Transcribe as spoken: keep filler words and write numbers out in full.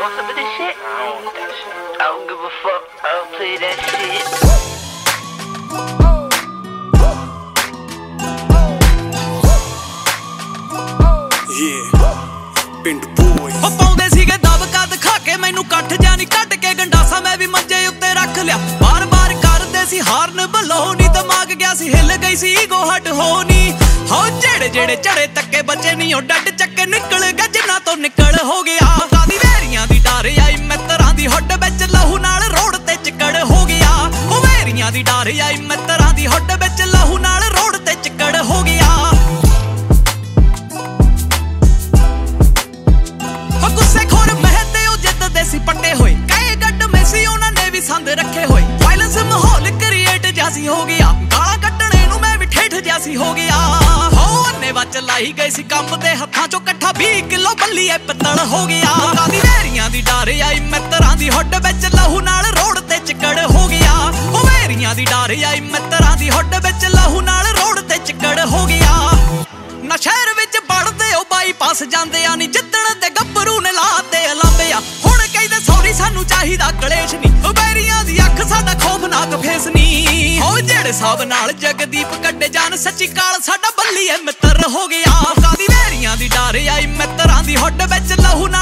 want some of this shit? I don't want that shit. I don't give a fuck. I don't play that shit. Yeah, ਪਿੰਡ boys ਉਹ ਪਾਉਂਦੇ ਸੀਗੇ ਦਬਕਾ ਦਿਖਾ ਕੇ ਮੈਨੂੰ ਕੱਠ ਜਾਨੀ ਕੱਟ ਕੇ ਗੰਡਾਸਾ ਮੈਂ ਵੀ ਮੰਜੇ ਉੱਤੇ ਰੱਖ ਲਿਆ ਬਾਰ ਬਾਰ ਕਰਦੇ ਸੀ ਹਾਰਨ ਬਲੋ ਨੀ ਦਿਮਾਗ ਗਿਆ ਸੀ ਹਿੱਲ ਗਈ ਸੀ ਈਗੋ ਹੱਟ ਹੋ ਨੀ ਹੋ ਜਿਹੜੇ ਜਿਹੜੇ ਚੜੇ ਤੱਕੇ ਬੱਚੇ ਨੀ ਉਹ ਡੱਡ ਚੱਕੇ ਨਿਕਲ ਗਏ ਜਿੰਨਾ ਤੋਂ ਨਿਕਲ ਹੋ ਗਿਆ ਕਾਦੀ ਵੇਰੀਆਂ ਦੀ ਡਰ ਆਈ ਮਿੱਤਰਾਂ ਦੀ ਹੁੱਡ ਵਿੱਚ ਲਹੂ ਨਾਲ ਰੋਡ ਤੇ ਚਿੱਕੜ ਹੋ ਗਿਆ ਉਹ ਵੇਰੀਆਂ ਦੀ ਡਰ ਆਈ ਮਿੱਤਰਾਂ ਦੀ ਹੁੱਡ ਵਿੱਚ ਲਹੂ ਨਾਲ ਰੋਡ ਤੇ ਚਿੱਕੜ ਹੋ ਗਿਆ ਸੀ ਪੱਟੇ ਹੋਏ ਕਈ ਗੱਡ ਮੈਸੀ ਉਹਨਾਂ ਨੇ ਵੀ ਸੰਦ ਰੱਖੇ ਹੋਏ ਵਾਇਲੈਂਸ ਮਾਹੌਲ ਕ੍ਰੀਏਟ ਜਾਸੀ ਹੋ ਗਿਆ ਗਾਲਾਂ ਕੱਢਣੇ ਨੂੰ ਮੈਂ ਵੀ ਠੇਠ ਜਾਸੀ ਹੋ ਗਿਆ ਹੋ ਨੇ ਵਿੱਚ ਲਾਈ ਗਈ ਸੀ ਕੰਮ ਦੇ ਹੱਥਾਂ ਚੋਂ ਇਕੱਠਾ ਵੀਹ ਕਿਲੋ ਬੱਲੀ ਐ ਪਿੱਤਲ ਹੋ ਗਿਆ ਕਾਦੀ ਵੇਰੀਆਂ ਦੀ ਡਰ ਆਈ ਮਿੱਤਰਾਂ ਦੀ ਹੁੱਡ ਵਿੱਚ ਲਹੂ ਨਾਲ ਰੋਡ ਤੇ ਚਿੱਕੜ ਹੋ ਗਿਆ ਉਹ ਵੇਰੀਆਂ ਦੀ ਡਰ ਆਈ ਮਿੱਤਰਾਂ ਦੀ ਹੁੱਡ ਵਿੱਚ ਲਹੂ ਨਾਲ ਰੋਡ ਤੇ ਚਿੱਕੜ ਹੋ ਗਿਆ ਨਾ ਸ਼ਹਿਰ ਵਿੱਚ ਵੜਦੇ ਉਹ ਬਾਈਪਾਸ ਜਾਂਦੇ ਆ ਨੀ ਜਿੱਦਣ ਤੇ ਗੱਭਰੂ ਨੇ ਲਾਤੇ ਲਾਂਦੇ ਆ ਹੁਣ ਕਹਿੰਦੇ ਸੌਰੀ ਸਾਨੂੰ ਚਾਹੀਦਾ ਕਲੇਸ਼ ਨੀ ਉਹ ਬੈਰੀਆਂ ਦੀ ਅੱਖ ਸਾਡਾ ਖੌਫਨਾਕ ਫੇਸ ਨੀ ਹੋ ਜਿਹੜੇ ਸਭ ਨਾਲ ਜਗਦੀਪ ਕੱਢੇ ਜਾਨ ਸੱਚੀ ਕਾਲ ਸਾਡਾ ਬੱਲੀ ਐ ਮਿੱਤਰ ਹੋ ਗਿਆ ਕਾਦੀ ਬੈਰੀਆਂ ਦੀ ਡਰ ਆਈ ਮਿੱਤਰਾਂ ਦੀ ਹੁੱਡ ਵਿੱਚ ਲਹੂ